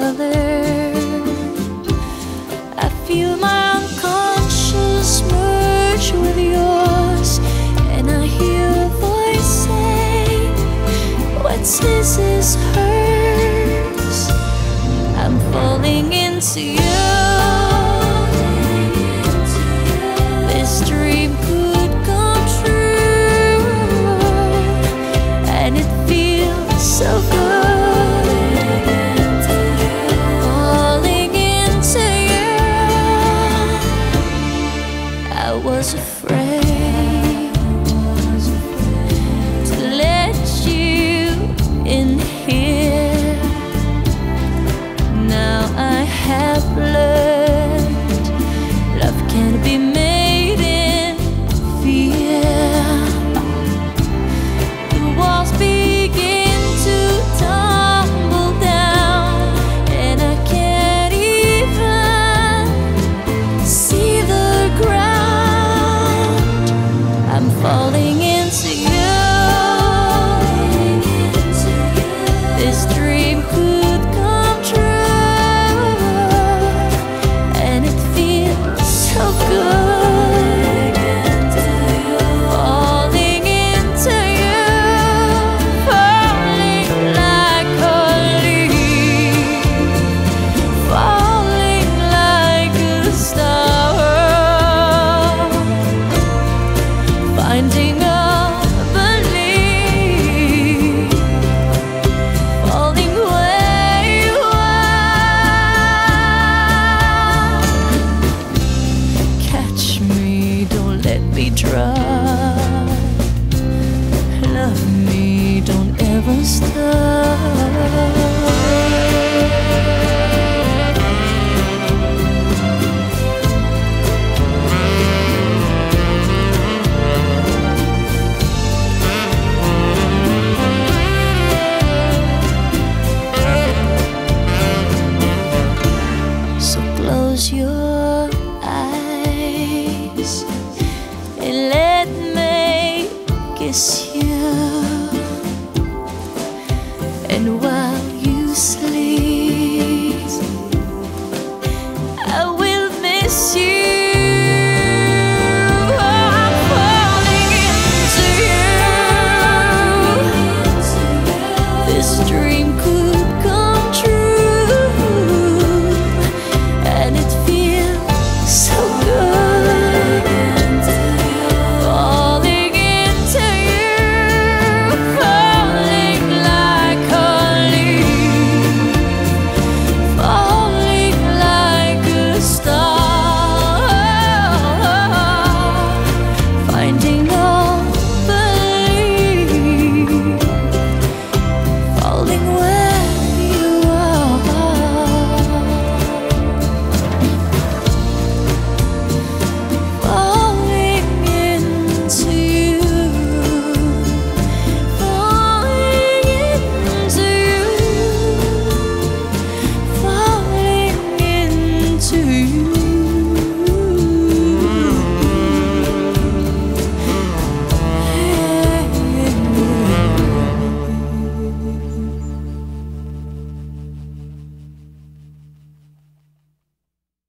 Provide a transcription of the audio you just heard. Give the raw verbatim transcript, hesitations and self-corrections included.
color. I feel my unconscious merge with yours, and I hear a voice say, what's his is hers. I'm falling into you. This dream could come true, and it feels so good. Falling into you. I was afraid to let you in here. Now I have learned love can't be made in fear. The walls begin to tumble down, and I can't even see the ground. I'm falling into you. This dream could come true, and it feels so good. Falling into you, falling like a leaf, falling like a star, finding a belief, falling where you are. Catch me, don't let me drop. Love me, don't ever stop. So close your eyes and let me kiss you. And while you sleep,